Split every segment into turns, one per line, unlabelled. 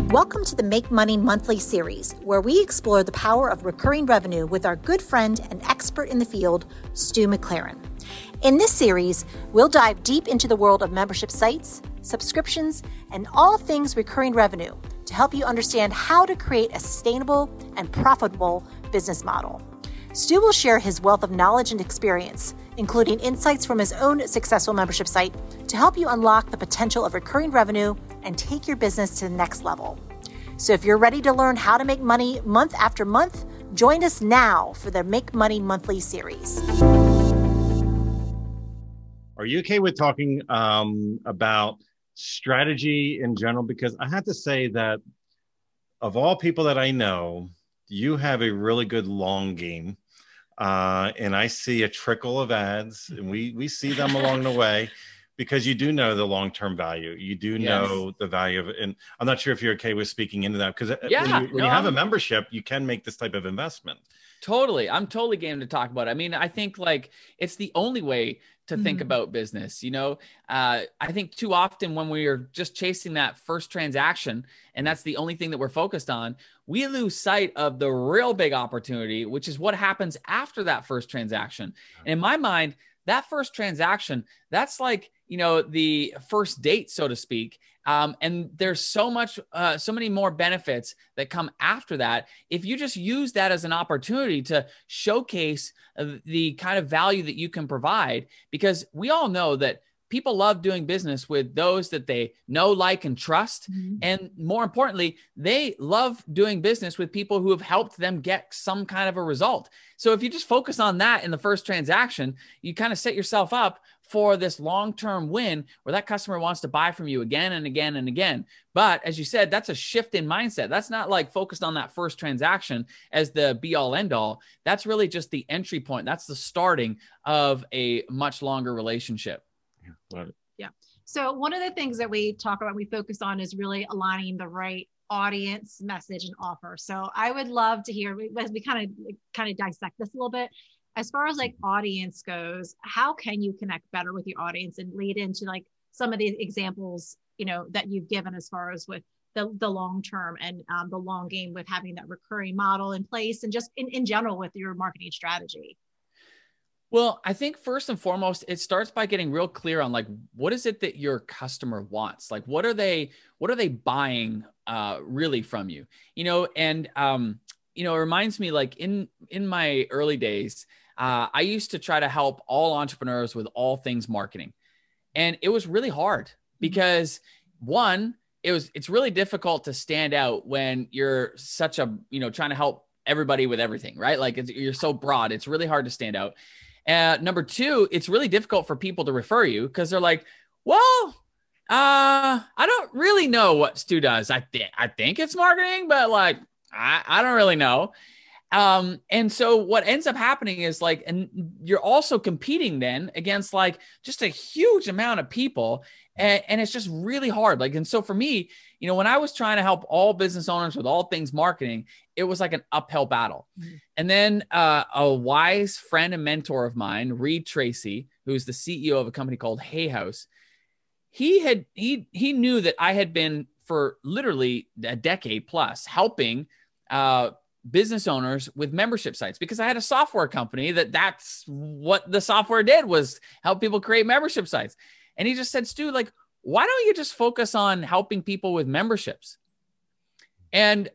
Welcome to the Make Money Monthly series, where we explore the power of recurring revenue with our good friend and expert in the field, Stu McLaren. In this series, we'll dive deep into the world of membership sites, subscriptions, and all things recurring revenue to help you understand how to create a sustainable and profitable business model. Stu will share his wealth of knowledge and experience, including insights from his own successful membership site, to help you unlock the potential of recurring revenue and take your business to the next level. So if you're ready to learn how to make money month after month, join us now for the Make Money Monthly series.
Are you okay with talking about strategy in general? Because I have to say that of all people that I know, you have a really good long game. And I see a trickle of ads, and we see them along the way, because you do know the long-term value. You do know the value of it. And I'm not sure if you're okay with speaking into that, because when you have a membership, you can make this type of investment.
Totally. I'm totally game to talk about it. I mean, I think like it's the only way to think about business. You know, I think too often when we are just chasing that first transaction, and that's the only thing that we're focused on, we lose sight of the real big opportunity, which is what happens after that first transaction. And in my mind, that first transaction, that's like, you know, the first date, so to speak. And there's so many more benefits that come after that. If you just use that as an opportunity to showcase the kind of value that you can provide, because we all know that people love doing business with those that they know, like, and trust. And more importantly, they love doing business with people who have helped them get some kind of a result. So if you just focus on that in the first transaction, you kind of set yourself up for this long-term win where that customer wants to buy from you again and again and again. But as you said, that's a shift in mindset. That's not like focused on that first transaction as the be all end all. That's really just the entry point. That's the starting of a much longer relationship.
Love it.
Yeah. So one of the things that we talk about, we focus on, is really aligning the right audience, message, and offer. So I would love to hear, as we kind of dissect this a little bit, as far as like audience goes, how can you connect better with your audience and lead into like some of the examples, you know, that you've given as far as with the long term and the long game with having that recurring model in place, and just in general with your marketing strategy?
Well, I think first and foremost, it starts by getting real clear on like, what is it that your customer wants? Like, what are they buying really from you? You know, and, you know, it reminds me, like in my early days, I used to try to help all entrepreneurs with all things marketing. And it was really hard because one, it's really difficult to stand out when you're such a, you know, trying to help everybody with everything, right? Like you're so broad, it's really hard to stand out. Number two, it's really difficult for people to refer you because they're like, well, I don't really know what Stu does. I think it's marketing, but like, I don't really know. And so what ends up happening is like, and you're also competing then against like just a huge amount of people. And it's just really hard. Like, and so for me, you know, when I was trying to help all business owners with all things marketing, it was like an uphill battle. And then a wise friend and mentor of mine, Reed Tracy, who's the CEO of a company called Hay House, he knew that I had been for literally a decade plus helping business owners with membership sites, because I had a software company that's what the software did, was help people create membership sites. And he just said, Stu, like, why don't you just focus on helping people with memberships? And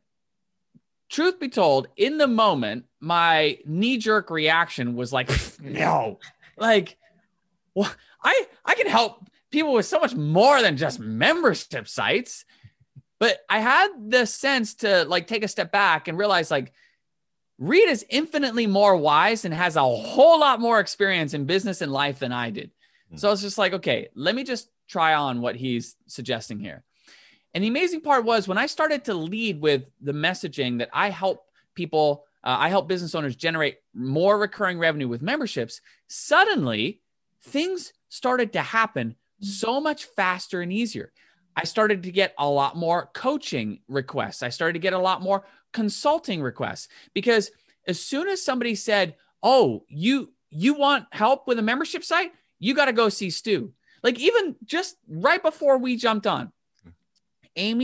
truth be told, in the moment, my knee-jerk reaction was like, no, like, well, I can help people with so much more than just membership sites. But I had the sense to like take a step back and realize like Reed is infinitely more wise and has a whole lot more experience in business and life than I did. So I was just like, okay, let me just try on what he's suggesting here. And the amazing part was when I started to lead with the messaging that I help people, I help business owners generate more recurring revenue with memberships, suddenly things started to happen so much faster and easier. I started to get a lot more coaching requests. I started to get a lot more consulting requests, because as soon as somebody said, oh, you want help with a membership site? You got to go see Stu. Like even just right before we jumped on, Amy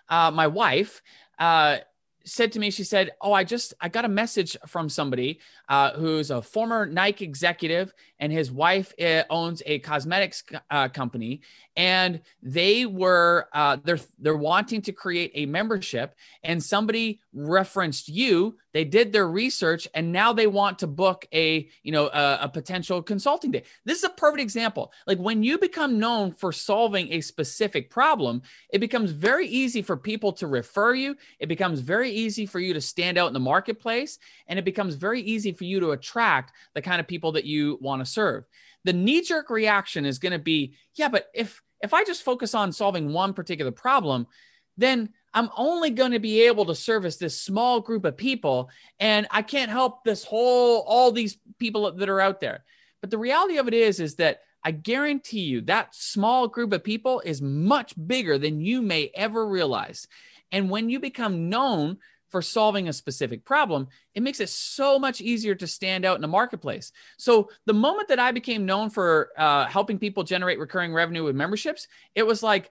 my wife, said to me, she said, "Oh, I got a message from somebody who's a former Nike executive, and his wife owns a cosmetics company, and they were they're wanting to create a membership, and somebody referenced you. They did their research, and now they want to book a potential consulting day." This is a perfect example. Like, when you become known for solving a specific problem, it becomes very easy for people to refer you. It becomes very easy for you to stand out in the marketplace, and it becomes very easy for you to attract the kind of people that you want to serve. The knee-jerk reaction is going to be, yeah, but if I just focus on solving one particular problem, then I'm only going to be able to service this small group of people, and I can't help all these people that are out there. But the reality of it is that I guarantee you that small group of people is much bigger than you may ever realize. And when you become known for solving a specific problem, it makes it so much easier to stand out in the marketplace. So the moment that I became known for helping people generate recurring revenue with memberships, it was like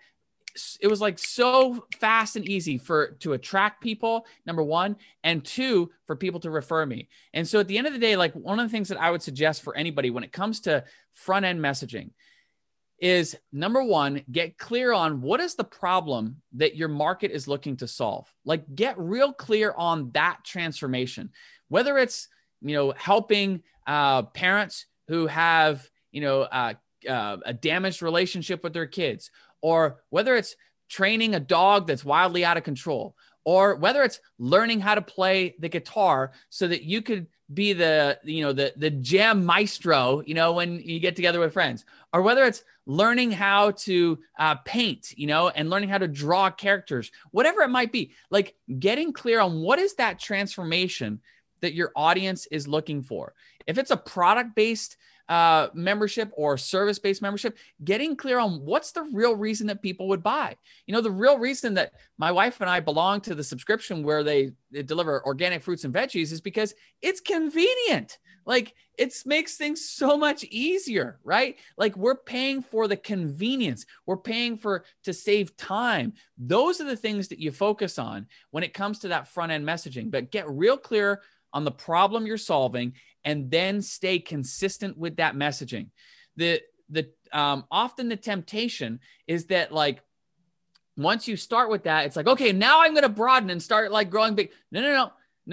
so fast and easy to attract people, number one, and two, for people to refer me. And so at the end of the day, like, one of the things that I would suggest for anybody when it comes to front end messaging is, number one, get clear on what is the problem that your market is looking to solve. Like, get real clear on that transformation, whether it's, helping parents who have, a damaged relationship with their kids, or whether it's training a dog that's wildly out of control, or whether it's learning how to play the guitar so that you could be the jam maestro, when you get together with friends, or whether it's learning how to paint, and learning how to draw characters, whatever it might be. Like, getting clear on what is that transformation that your audience is looking for. If it's a product-based membership or service-based membership, getting clear on what's the real reason that people would buy. The real reason that my wife and I belong to the subscription where they deliver organic fruits and veggies is because it's convenient. Like, it makes things so much easier, right? Like, we're paying for the convenience. We're paying to save time. Those are the things that you focus on when it comes to that front end messaging. But get real clear on the problem you're solving, and then stay consistent with that messaging. Often the temptation is that, like, once you start with that, it's like, okay, now I'm going to broaden and start like growing big. No.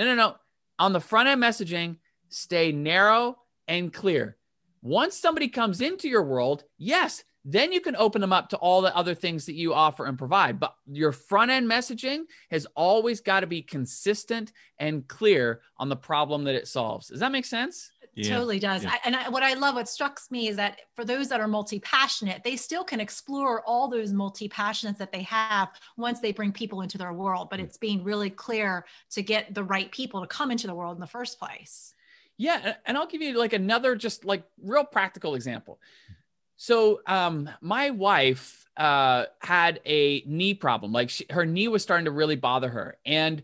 On the front end messaging, stay narrow and clear. Once somebody comes into your world, yes, then you can open them up to all the other things that you offer and provide. But your front end messaging has always got to be consistent and clear on the problem that it solves. Does that make sense?
It totally does.
Yeah.
What struck me is that for those that are multi-passionate, they still can explore all those multi-passions that they have once they bring people into their world. But it's being really clear to get the right people to come into the world in the first place.
Yeah. And I'll give you like another just like real practical example. So my wife had a knee problem. Like, her knee was starting to really bother her. And,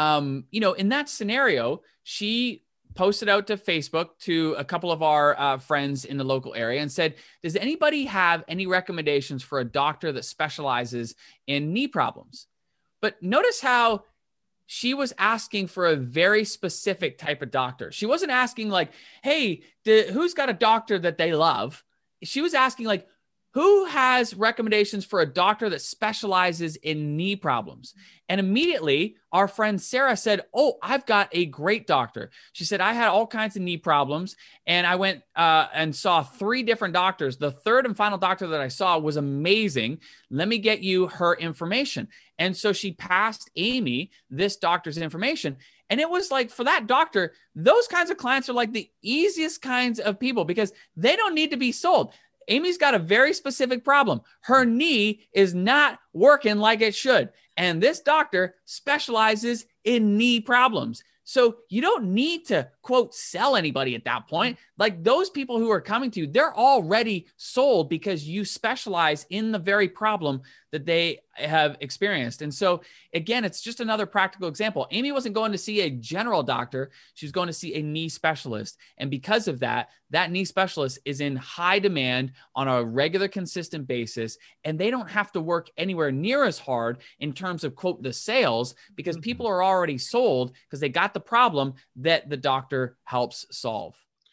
in that scenario, she posted out to Facebook to a couple of our friends in the local area and said, does anybody have any recommendations for a doctor that specializes in knee problems? But notice how she was asking for a very specific type of doctor. She wasn't asking like, hey, who's got a doctor that they love? She was asking like, who has recommendations for a doctor that specializes in knee problems? And immediately our friend Sarah said, oh, I've got a great doctor. She said, I had all kinds of knee problems and I went and saw 3 different doctors. The third and final doctor that I saw was amazing. Let me get you her information. And so she passed Amy this doctor's information. And it was like, for that doctor, those kinds of clients are like the easiest kinds of people because they don't need to be sold. Amy's got a very specific problem. Her knee is not working like it should. And this doctor specializes in knee problems. So you don't need to, quote, sell anybody at that point. Like, those people who are coming to you, they're already sold because you specialize in the very problem that they have experienced. And so again, it's just another practical example. Amy wasn't going to see a general doctor. She was going to see a knee specialist. And because of that, that knee specialist is in high demand on a regular, consistent basis. And they don't have to work anywhere near as hard in terms of, quote, the sales, because people are already sold because they got the problem that the doctor helps solve.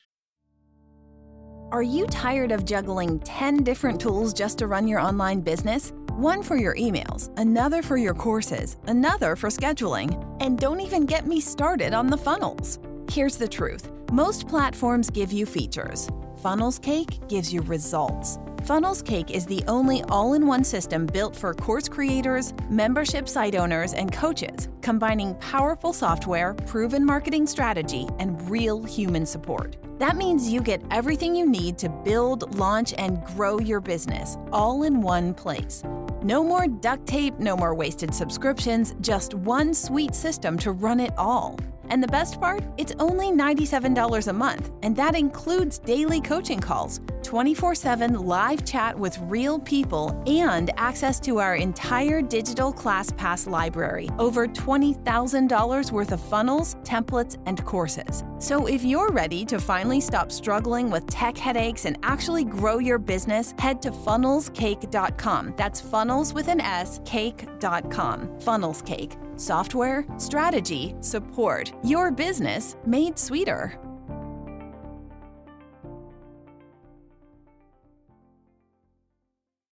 Are you tired of juggling 10 different tools just to run your online business? One for your emails, another for your courses, another for scheduling, and don't even get me started on the funnels. Here's the truth. Most platforms give you features. Funnels Cake gives you results. Funnels Cake is the only all-in-one system built for course creators, membership site owners, and coaches, combining powerful software, proven marketing strategy, and real human support. That means you get everything you need to build, launch, and grow your business, all in one place. No more duct tape, no more wasted subscriptions, just one sweet system to run it all. And the best part? It's only $97 a month, and that includes daily coaching calls, 24/7 live chat with real people, and access to our entire digital ClassPass library, over $20,000 worth of funnels, templates, and courses. So if you're ready to finally stop struggling with tech headaches and actually grow your business, head to funnelscake.com. That's funnels with an S, cake.com. Funnels Cake. Software, strategy, support. Your business made sweeter.